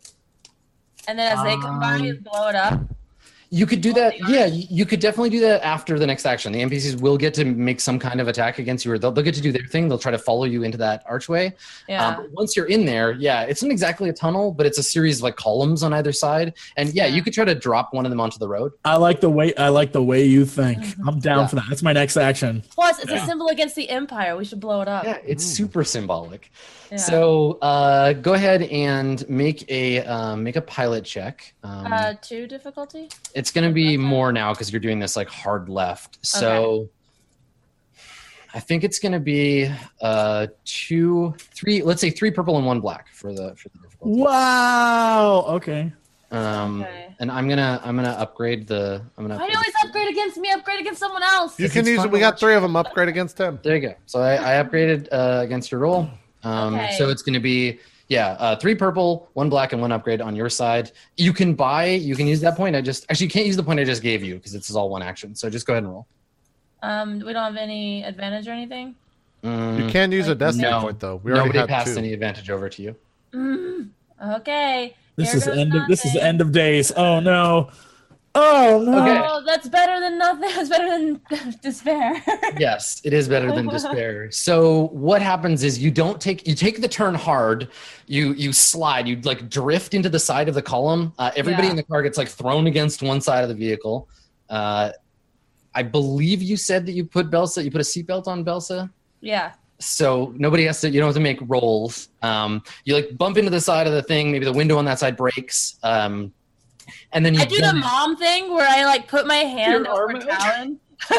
And then as they come by, Um, blow it up. You could do Oh, that. they are? Yeah, you you could definitely do that after the next action. The N P Cs will get to make some kind of attack against you, or they'll, they'll get to do their thing. They'll try to follow you into that archway. Yeah. Um, but once you're in there, yeah, it's not exactly a tunnel, but it's a series of like columns on either side. And yeah, Yeah. you could try to drop one of them onto the road. I like the way I like the way you think. I'm down Yeah. for that. That's my next action. Plus, it's yeah. a symbol against the Empire. We should blow it up. Yeah, it's super symbolic. Yeah. So uh, go ahead and make a um, make a pilot check. Um, uh, two difficulty. it's going to be more now because you're doing this like hard left. So I think it's going to be uh, two, three. Let's say three purple and one black for the for the difficulty. Wow. Okay. Um, Okay. And I'm gonna I'm gonna upgrade the I'm gonna. Why do Upgrade you always upgrade against me? Upgrade against someone else. You It's can use fun it. We to got watch. three of them. Upgrade against him. There you go. So I, I upgraded uh, against your roll. Um, Okay. So it's going to be, yeah, uh, three purple, one black, and one upgrade on your side. You can buy, you can use that point. I just, actually, you can't use the point I just gave you because it's all one action. So just go ahead and roll. Um, we don't have any advantage or anything. You can use a destiny no, point though. We already nobody had passed two. any advantage over to you. Mm, okay. This Here is goes end of this is nothing. end of days. Oh no. Oh no. Okay. Oh, that's better than nothing. That's better than despair. Yes, it is better than despair. So what happens is you don't take you take the turn hard. You you slide. You like drift into the side of the column. Uh, everybody Yeah. in the car gets like thrown against one side of the vehicle. Uh, I believe you said that you put Belsa. You put a seatbelt on Belsa. Yeah. So nobody has to. You don't have to make rolls. Um, you like bump into the side of the thing. Maybe the window on that side breaks. Um, and then you I do the mom thing where I like put my hand Your over arm out. Talon.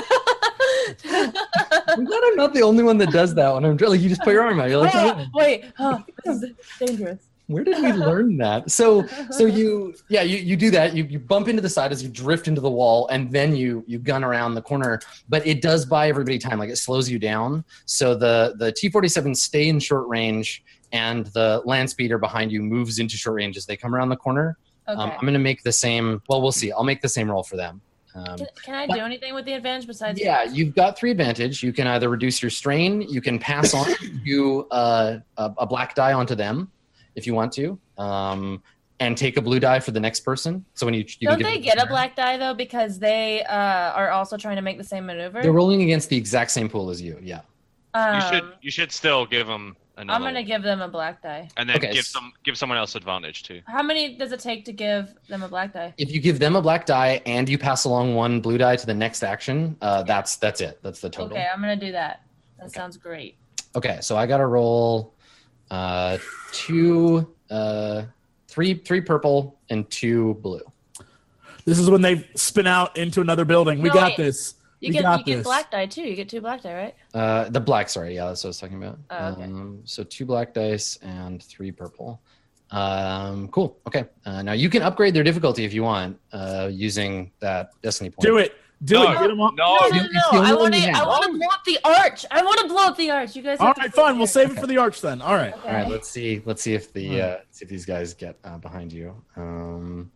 I'm glad I'm not the only one that does that when I'm like you just put your arm out. You're like, Oh, "Oh, wait, oh, this is dangerous. where did we learn that? So so you yeah you, you do that. You you bump into the side as you drift into the wall, and then you you gun around the corner. But it does buy everybody time. Like it slows you down. So the the T forty-sevens stay in short range, and the land speeder behind you moves into short range as they come around the corner. Okay. Um, I'm going to make the same. Well, we'll see. I'll make the same roll for them. Um, can, can I do anything with the advantage besides? yeah, you've got three advantage. You can either reduce your strain, you can pass on you uh, a, a black die onto them if you want to, um, and take a blue die for the next person. So when you, you Don't can they give get a black die though because they uh, are also trying to make the same maneuver? They're rolling against the exact same pool as you. Yeah. um, You should you should still give them another. I'm gonna one. give them a black die. and then Okay, give s- some give someone else advantage too. How many does it take to give them a black die? If you give them a black die and you pass along one blue die to the next action, uh, that's that's it. That's the total. Okay, I'm gonna do that. That sounds great. Okay, so I got to roll uh, two, uh, three, three purple and two blue. This is when they spin out into another building. We No, got wait. this. You we get got you get this. black die too. You get two black die, right? Uh, the black, sorry, yeah, that's what I was talking about. Oh, okay. Um, so two black dice and three purple. Um, cool. Okay. Uh, now you can upgrade their difficulty if you want, uh, using that destiny point. Do it. Do No, it. Get them up. No, No, no, no, it's the no. only I one want we to. I have. want to blow up the arch. I want to blow up the arch. You guys. All have to right, stay fine. We'll here. save it for the arch then. All right. Okay. All right. Let's see. Let's see if the Hmm. uh, see if these guys get uh, behind you. Um,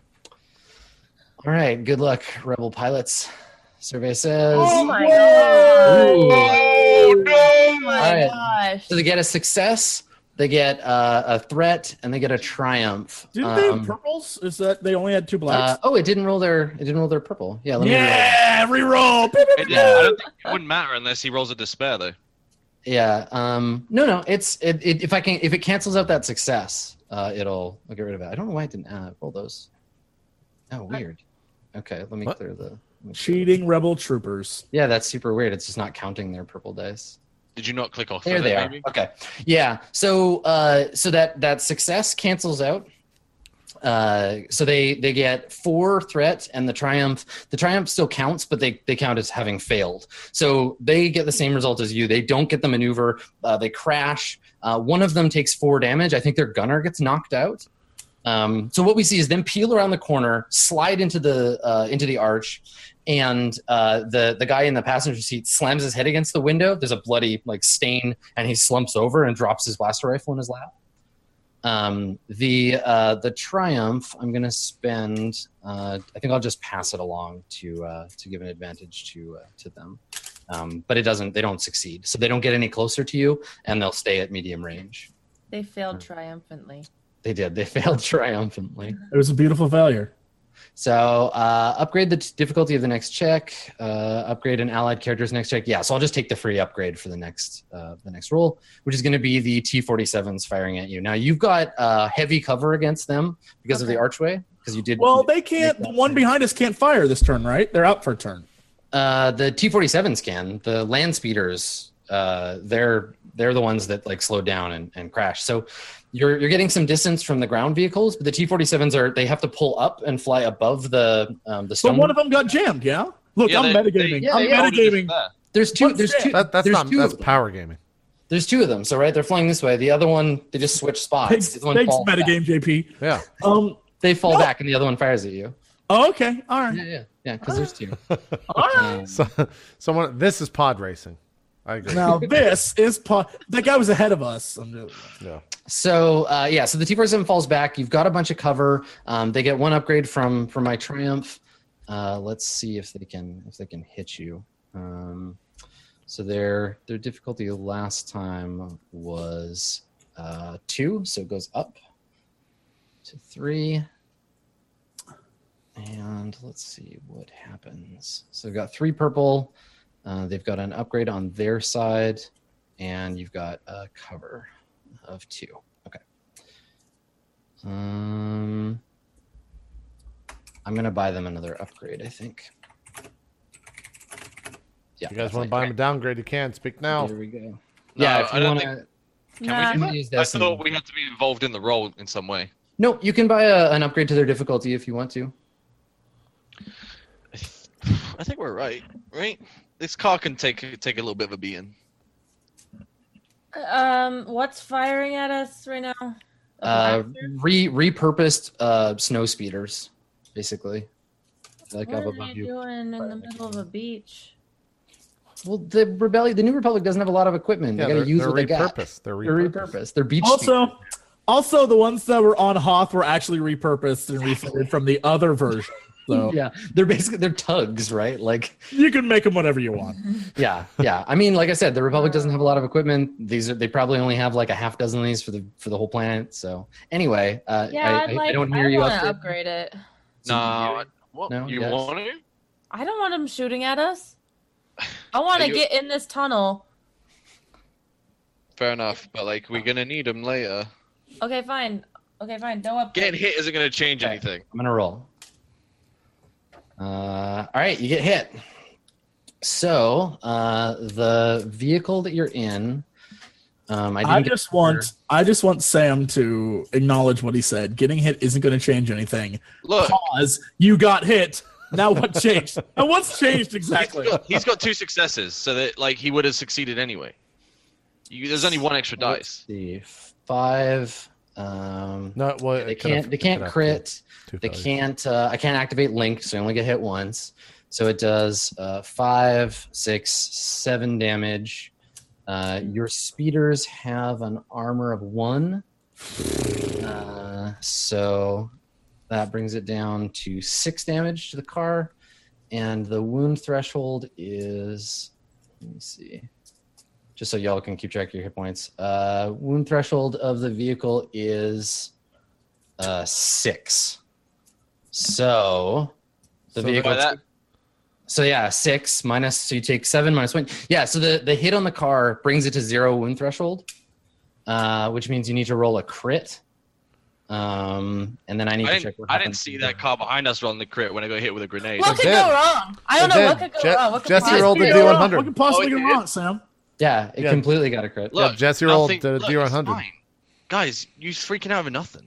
all right. Good luck, rebel pilots. Survey says. Oh my Ooh. god. Oh no! Oh my All right. gosh. So they get a success, they get uh, a threat, and they get a triumph. Didn't they Um, have purples? Is that they only had two uh, blacks? oh, it didn't roll their. It didn't roll their purple. Yeah. Let me. re-roll. yeah, reroll. Beep, beep, It, beep. I don't think it wouldn't matter unless he rolls a despair though. Yeah. Um. No. No. It's it, it. If I can. If it cancels out that success, uh, it'll. I'll get rid of it. I don't know why I didn't uh, roll those. Oh, weird. Okay. Let me What? clear the. let me clear the- Cheating rebel troopers. Yeah, that's super weird. It's just not counting their purple dice. Did you not click off? There of they it, are. maybe? Okay. Yeah. So uh, so that that success cancels out. Uh, so they they get four threat and the triumph. The triumph still counts, but they they count as having failed. So they get the same result as you. They don't get the maneuver. Uh, they crash. Uh, one of them takes four damage. I think their gunner gets knocked out. Um, so what we see is them peel around the corner, slide into the uh, into the arch, and uh, the the guy in the passenger seat slams his head against the window. There's a bloody like stain, and he slumps over and drops his blaster rifle in his lap. Um, the uh, the triumph, I'm gonna spend. Uh, I think I'll just pass it along to uh, to give an advantage to uh, to them, um, but it doesn't. They don't succeed, so they don't get any closer to you, and they'll stay at medium range. They failed triumphantly. They did. They failed triumphantly. It was a beautiful failure. So uh, upgrade the t- difficulty of the next check. Uh, upgrade an allied character's next check. Yeah, so I'll just take the free upgrade for the next uh, the next roll, which is going to be the T forty-sevens firing at you. Now you've got uh, heavy cover against them because of the Okay. archway. Because you did. Well, they can't. make The that one save. behind us can't fire this turn, right? They're out for a turn. Uh, the T forty-sevens can. The land speeders. Uh, they're they're the ones that like slow down and, and crash. So you're you're getting some distance from the ground vehicles, but the T forty-sevens are they have to pull up and fly above the um, the But stone. one of them got jammed. Yeah. Look, Yeah, I'm they- metagaming. they- yeah, I'm they are metagaming. There's two. What's There's that? two. That, that's there's not two that's of them. power gaming. There's two of them. So right, they're flying this way. The other one, they just switch spots. Thanks, The one thanks falls back. metagame, J P. Yeah. Um. They fall No. back, and the other one fires at you. Oh, okay. All right. Yeah, yeah, yeah. Because there's two. All right. Um, So, someone. This is pod racing. I agree. Now this is po- that guy was ahead of us. I'm just- Yeah. So uh, yeah, so the T forty-seven falls back. You've got a bunch of cover. Um, they get one upgrade from from my Triumph. Uh, let's see if they can if they can hit you. Um, So their their difficulty last time was uh, two, so it goes up to three. And let's see what happens. So we've got three purple. Uh, they've got an upgrade on their side, and you've got a cover of two. Okay. Um, I'm gonna buy them another upgrade, I think. Yeah. You guys want to buy him a downgrade? You can. Speak now. Here we go. No, yeah, if I you don't want think- to. Can Nah. we do that? Use I this thought and- we had to be involved in the role in some way. No, you can buy a, an upgrade to their difficulty if you want to. I think we're right, right? This car can take take a little bit of a beating. Um, what's firing at us right now? A Uh, blaster? re repurposed uh, snow speeders, basically. Like What up are above they you. doing in the middle of a beach? Well, the rebellion, the New Republic doesn't have a lot of equipment. Yeah, they got they're, to use they're what they got. repurposed. They're They're repurposed. repurposed. They're beach Also, speeders. also the ones that were on Hoth were actually repurposed and refitted from the other version. So Yeah, they're basically they're tugs, right? Like, you can make them whatever you want. yeah, yeah. I mean, like I said, the Republic doesn't have a lot of equipment. These are they probably only have like a half dozen of these for the for the whole planet. So anyway, uh, Yeah, I, I'd I, like, I don't I hear you want to upgrade. upgrade it. So No, you- what? No, you yes. want to? I don't want them shooting at us. I want Are to you- get in this tunnel. Fair enough, but like we're gonna need them later. Okay, fine. Okay, fine. Don't upgrade. Getting hit isn't gonna change Okay. anything. I'm gonna roll. Uh, all right, you get hit. So uh, the vehicle that you're in, um, I, didn't I get just to- want I just want Sam to acknowledge what he said. Getting hit isn't going to change anything. Look, Pause. You got hit. Now what changed? And what's changed exactly? he's got, he's got two successes, so that like he would have succeeded anyway. You, there's only one extra Let's dice. see, five. Um, No, well, they it could have- can't. They it could can't have crit. two They failures. can't. Uh, I can't activate Link, so I only get hit once. So it does uh, five, six, seven damage. Uh, your speeders have an armor of one, uh, so that brings it down to six damage to the car, and the wound threshold is. Let me see. Just so y'all can keep track of your hit points. Uh, wound threshold of the vehicle is uh, six. So the So vehicle. By that, So yeah, six minus. So you take seven minus one. Yeah. So the the hit on the car brings it to zero wound threshold, uh, which means you need to roll a crit. Um, and then I need I to check. didn't, What I didn't happens see to that the- car behind us run the crit when I got hit with a grenade. What could did. go wrong? I don't It know what did. could go Je- wrong. What could Jesse possibly rolled the go D wrong? one hundred. What could possibly Oh, go it wrong, did? Sam? Yeah, it Yeah. completely got a crit. Yeah, Look, Jesse rolled nothing- the look, D one it's hundred. fine. Guys, you freaking out over nothing.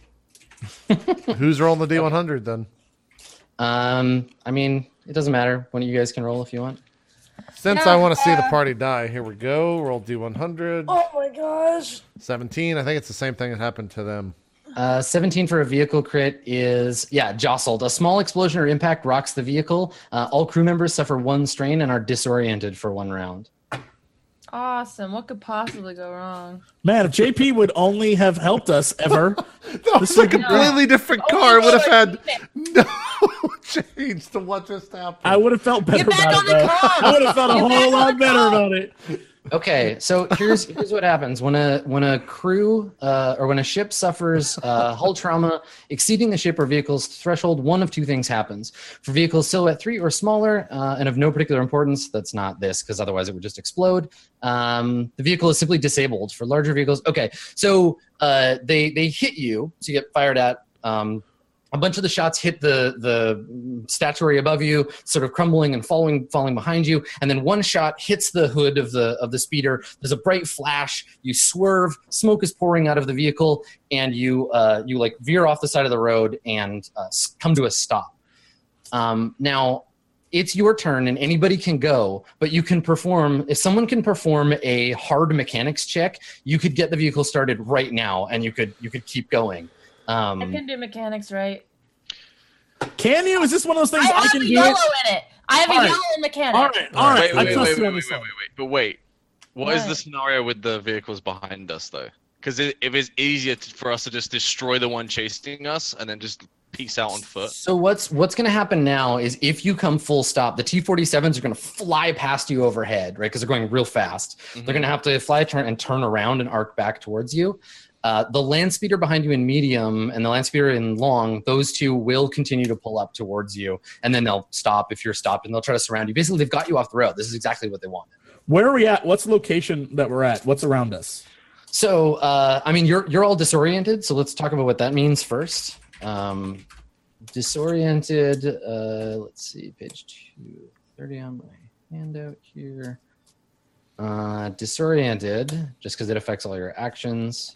Who's rolling the D one hundred then? Um, I mean, it doesn't matter. One of you guys can roll if you want. Since Yeah, I want to see the uh, party die, here we go. Roll D one hundred. Oh my gosh. seventeen. I think it's the same thing that happened to them. Uh, seventeen for a vehicle crit is, yeah, jostled. A small explosion or impact rocks the vehicle. Uh, all crew members suffer one strain and are disoriented for one round. Awesome. What could possibly go wrong? Man, if J P would only have helped us ever. That was a would be- completely different Oh, car. It would have Lord, had damn no change to what just happened. I would have felt better Get back about on it. the Though. car. I would have felt a Get back whole on lot the better car. about it. Okay, so here's here's what happens when a when a crew uh, or when a ship suffers uh, hull trauma exceeding the ship or vehicle's threshold. One of two things happens: for vehicles silhouette three or smaller, uh, and of no particular importance. That's not this, because otherwise it would just explode. Um, the vehicle is simply disabled. For larger vehicles, okay, so uh, they they hit you, so you get fired at. Um, a bunch of the shots hit the the statuary above you, sort of crumbling and falling falling behind you, and then one shot hits the hood of the of the speeder. There's a bright flash. You swerve. Smoke is pouring out of the vehicle, and you uh, you like veer off the side of the road and uh, s- come to a stop. Um, now, it's your turn, and anybody can go, but you can perform. If someone can perform a hard mechanics check, you could get the vehicle started right now, and you could you could keep going. Um, I can do mechanics, right? Can you? Is this one of those I things I, have can a do? yellow It? in it. I have a All right. yellow mechanic. All right, all right. Wait, I wait, trust wait, you wait, on wait, this wait, one. wait, wait. But wait, what is What? the scenario with the vehicles behind us, though? Because if it's easier to, for us to just destroy the one chasing us and then just peace out on foot. So what's what's going to happen now is if you come full stop, the T forty-sevens are going to fly past you overhead, right? Because they're going real fast. Mm-hmm. They're going to have to fly turn and turn around and arc back towards you. Uh, the land speeder behind you in medium and the land speeder in long, those two will continue to pull up towards you, and then they'll stop if you're stopped, and they'll try to surround you. Basically, they've got you off the road. This is exactly what they want. Where are we at? What's the location that we're at? What's around us? So, uh, I mean, you're you're all disoriented. So let's talk about what that means first. Um, disoriented. Uh, let's see, page two thirty on my handout here. Uh, disoriented, just because it affects all your actions,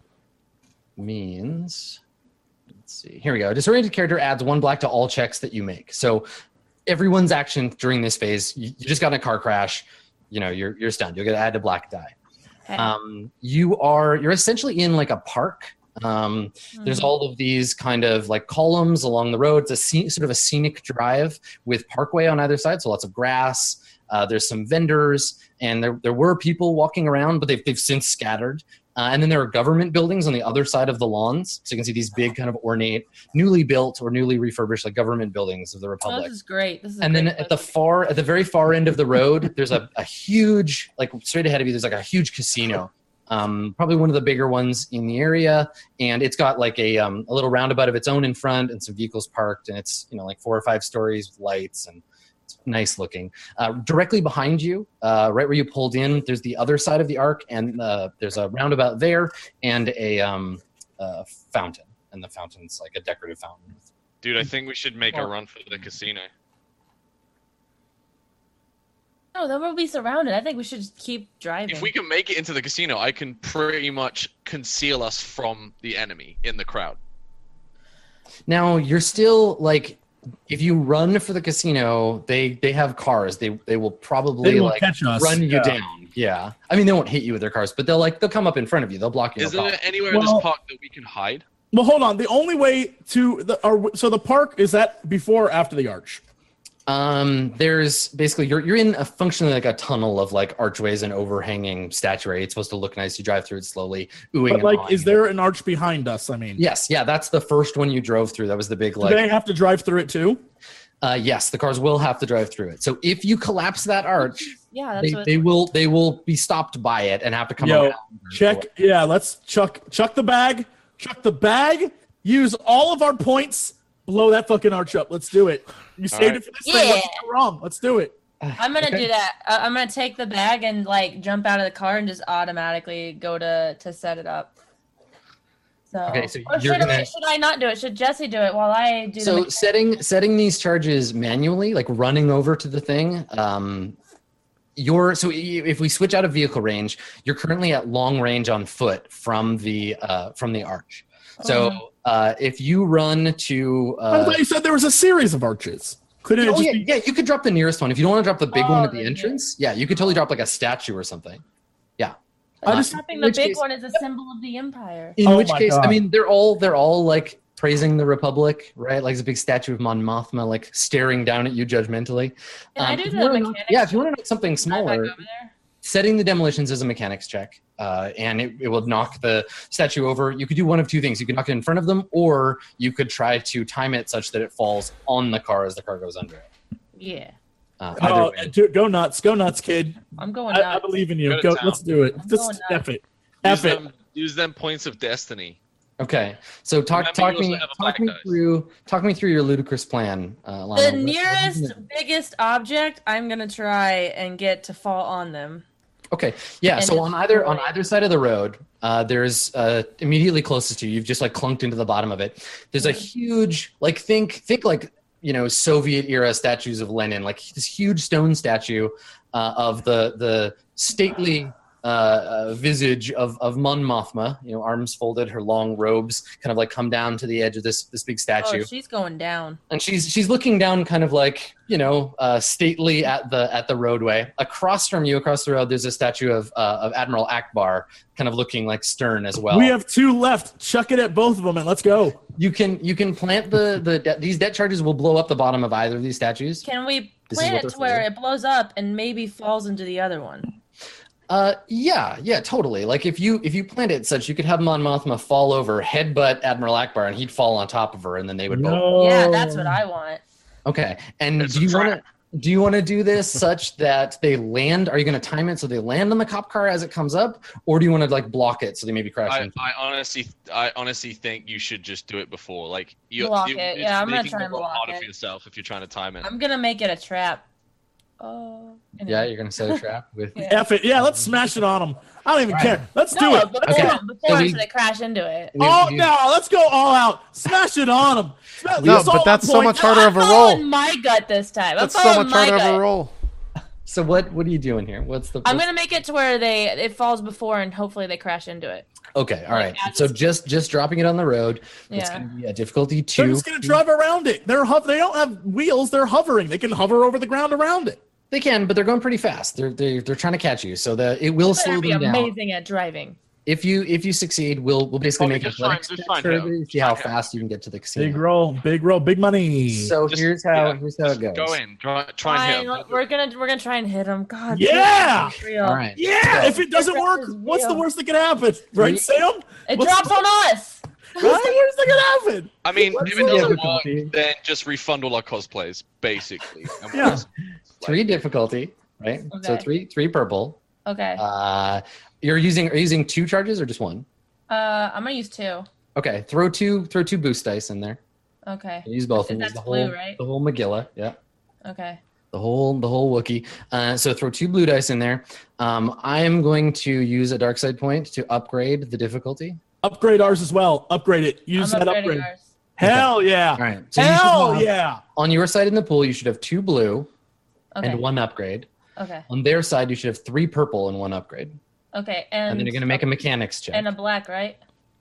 means. Let's see. Here we go. Disoriented character adds one black to all checks that you make. So everyone's action during this phase, you, you just got in a car crash. You know, you're you're stunned. You'll get add a black die. Okay. Um, you are you're essentially in like a park. Um, Mm-hmm. There's all of these kind of like columns along the road. It's a scenic, sort of a scenic drive with parkway on either side, so lots of grass. Uh, there's some vendors, and there there were people walking around, but they've they've since scattered. Uh, and then there are government buildings on the other side of the lawns, so you can see these big kind of ornate, newly built or newly refurbished like government buildings of the Oh, Republic. this is great. This is a And then great at the place. far, at the very far end of the road, there's a, a huge, like straight ahead of you, there's like a huge casino, um, probably one of the bigger ones in the area. And it's got like a, um, a little roundabout of its own in front and some vehicles parked. And it's, you know, like four or five stories with lights, and it's nice looking. Uh, directly behind you, uh, right where you pulled in, there's the other side of the arc, and uh, there's a roundabout there and a um, uh, fountain. And the fountain's like a decorative fountain. Dude, I think we should make a run for the casino. No, then we'll be surrounded. I think we should just keep driving. If we can make it into the casino, I can pretty much conceal us from the enemy in the crowd. Now you're still like, if you run for the casino, they they have cars. They they will probably They will like catch us. run you Yeah. down. Yeah, I mean they won't hit you with their cars, but they'll like they'll come up in front of you. They'll block you. Is no there problem. anywhere in Well- this park that we can hide? Well, hold on. The only way to the our, so the park is that before or after the arch? Um, there's basically you're you're in a functionally like a tunnel of like archways and overhanging statuary. It's supposed to look nice. You drive through it slowly, oohing But and like, awing. is there an arch behind us? I mean, Yes, yeah, that's the first one you drove through. That was the big do like. they have to drive through it too? Uh, yes, the cars will have to drive through it. So if you collapse that arch, yeah, that's they, what. they will they will be stopped by it and have to come Yo, around. check. Yeah, let's chuck chuck the bag. Chuck the bag. Use all of our points. Blow that fucking arch up. Let's do it. You saved right. it for this thing. What's Yeah. go wrong? Let's do it. I'm gonna do that. I- I'm gonna take the bag and like jump out of the car and just automatically go to to set it up. So, Okay, so or you're should, I, gonna- should I not do it? Should Jesse do it while I do So the? setting setting these charges manually, like running over to the thing, um, you're so i- if we switch out of vehicle range, you're currently at long range on foot from the uh, from the arch. So uh, if you run to, I uh, thought you said there was a series of arches. Couldn't it oh just yeah, be? yeah, you could drop the nearest one if you don't want to drop the big Oh, one at the then, yeah. entrance. Yeah, you could totally drop like a statue or something. Yeah. I just- I think in the which big case- one is a symbol of the empire. In Oh which my case, I God. mean, they're all they're all like praising the Republic, right? Like there's a big statue of Mon Mothma, like staring down at you judgmentally. Can I Um, do if the you wanna know- mechanics yeah, if you want to know check? something Can I back smaller, over there? setting the demolitions is a mechanics check, uh, and it, it will knock the statue over. You could do one of two things: you could knock it in front of them, or you could try to time it such that it falls on the car as the car goes under it. Yeah, Uh, either Oh, way. dude, go nuts, go nuts, kid. I'm going. I, I nuts. believe in you. Go to Go, town. let's do it. I'm Just going F nuts. it. Use F it. them, use them points of destiny. Okay, so talk Remember, talk you also me have a talk black me dice. through talk me through your ludicrous plan. Uh, Lionel. The What- what- nearest, biggest object, I'm gonna try and get to fall on them. Okay, yeah. And So it's on either on really- either side of the road, uh, there's uh, immediately closest to you. You've just like clunked into the bottom of it. There's a huge, like think think like you know Soviet era statues of Lenin, like this huge stone statue uh, of the the stately uh, uh, visage of of Mon Mothma. You know, arms folded, her long robes kind of like come down to the edge of this this big statue. Oh, she's going down. And she's she's looking down kind of like you know uh, stately at the at the roadway. Across from you, across the road, there's a statue of uh, of Admiral Akbar, kind of looking like stern as well. We have two left. Chuck it at both of them and let's go. you can you can plant the the de- these debt charges will blow up the bottom of either of these statues. Can we This is plan what it they're to where for. it blows up and maybe falls into the other one? Uh, yeah, yeah, totally. Like if you if you planned it such, you could have Mon Mothma fall over, headbutt Admiral Akbar, and he'd fall on top of her, and then they would both. No. Yeah, that's what I want. Okay, and It's do a you want trap. to do you want to do this such that they land? Are you going to time it so they land on the cop car as it comes up, or do you want to like block it so they maybe crash I, into? I honestly, I honestly think you should just do it before. Like you, Block you, it. it's Yeah, I'm gonna making try it and a lot block harder it. for yourself if you're trying to time it. I'm gonna make it a trap. Oh. Yeah, you're going to set a trap with. Yeah. F it. Yeah, let's smash it on them. I don't even Right. care. Let's do No, it. before, Okay. before So we- so they crash into it. we- Oh we- no, let's go all out. Smash it on them. No, but that's so much harder of a I'm roll. following my gut this time. I'm That's so following much my harder of gut. a roll. So what what are you doing here? What's the? I'm what's- gonna make it to where they it falls before and hopefully they crash into it. Okay, all right. like, as So it's- just just dropping it on the road. It's Yeah. going to be a difficulty They're two. just gonna drive around it. They're hov- They don't have wheels. They're hovering. They can hover over the ground around it. They can, but they're going pretty fast. They're they they're trying to catch you, so that it will Better slow be them down. amazing at driving. If you if you succeed, we'll we'll basically Okay, make just athletics try- just checks try and for hit 'em. everybody, see how Try and hit 'em. fast you can get to the casino. Big roll, big roll, big money. So Just- here's how yeah, here's how it just goes. Go in, try, try and hit Fine, 'em. we're gonna we're gonna try and hit them. God. Yeah! it's real. All right. yeah, if it doesn't This work, is what's the real. worst that can happen? Right, Three- Sam? It What's drops the- on us. What's the worst that can happen? I mean, What's if it the doesn't difficulty? work, then just refund all our cosplays, basically. And we'll Yeah. just- Three difficulty, right? So Okay. three three purple. Okay. Uh, you're using are you using two charges or just one? Uh, I'm gonna use two. Okay, throw two throw two boost dice in there. Okay. Use both of them. That's Use the blue, whole right? the whole Megillah. Yeah. Okay. The whole the whole Wookiee. Uh, so throw two blue dice in there. Um, I am going to use a dark side point to upgrade the difficulty. Upgrade ours as well. Upgrade it. Use I'm that upgrading upgrade. ours. Hell yeah. All right. So you should Hell have- yeah. On your side in the pool, you should have two blue Okay. and one upgrade. Okay. On their side, you should have three purple and one upgrade. Okay. And, And then you're going to make a mechanics check. and a black, right?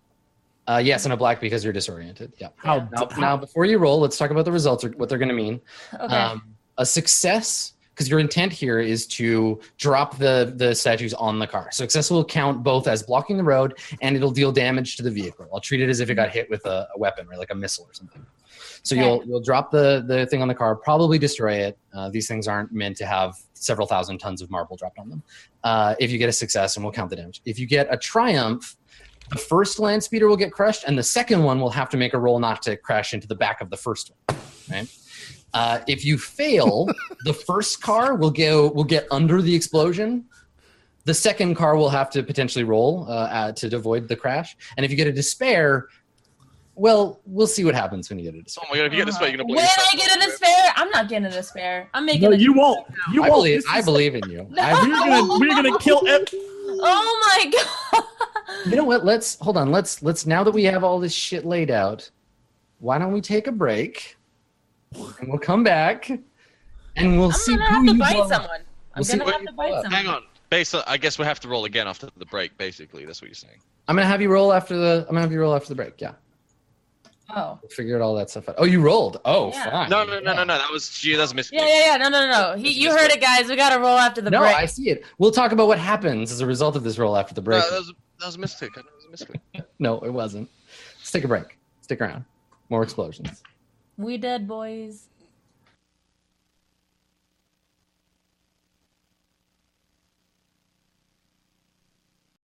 Uh, yes, and a black because you're disoriented. Yeah. How, Now, how- now, before you roll, let's talk about the results, or what they're going to mean. Okay. Um, a success, because your intent here is to drop the, the statues on the car. Success will count both as blocking the road and it'll deal damage to the vehicle. I'll treat it as if it got hit with a, a weapon, right, like a missile or something. So Okay. you'll you'll drop the, the thing on the car, probably destroy it. Uh, these things aren't meant to have several thousand tons of marble dropped on them. Uh, if you get a success, and we'll count the damage. If you get a triumph, the first land speeder will get crushed, and the second one will have to make a roll not to crash into the back of the first one. Right? Uh, if you fail, the first car will go will get under the explosion. The second car will have to potentially roll uh, uh, to avoid the crash. And if you get a despair, well, we'll see what happens when you get a despair. Oh my god, if you get this way, you're gonna blow when yourself I get up. a despair, I'm not getting a despair. I'm making No, a you won't. You I won't. believe, This I is- believe in you. No. I, We're gonna we're gonna kill. Ev- Oh my god. you know what? Let's hold on. Let's let's now that we have all this shit laid out, why don't we take a break and we'll come back and we'll I'm see gonna who have to you bite blow. someone. I'm We'll see gonna what have you to blow bite up. someone. Hang on. Based on, I guess we have to roll again after the break. Basically, that's what you're saying. I'm gonna have you roll after the. I'm gonna have you roll after the break. Yeah, Oh. we'll figure all that stuff out. Oh, you rolled. Oh, Yeah. fine. No, no, no, no, no. That was gee, that was a mistake. Yeah, yeah, yeah. No, no, no, no. He, That's a you heard it, guys. We gotta roll after the No, break. I see it. We'll talk about what happens as a result of this roll after the No, break. that was that was a mistake. That was a mistake. No, it wasn't. Let's take a break. Stick around. More explosions. We dead boys.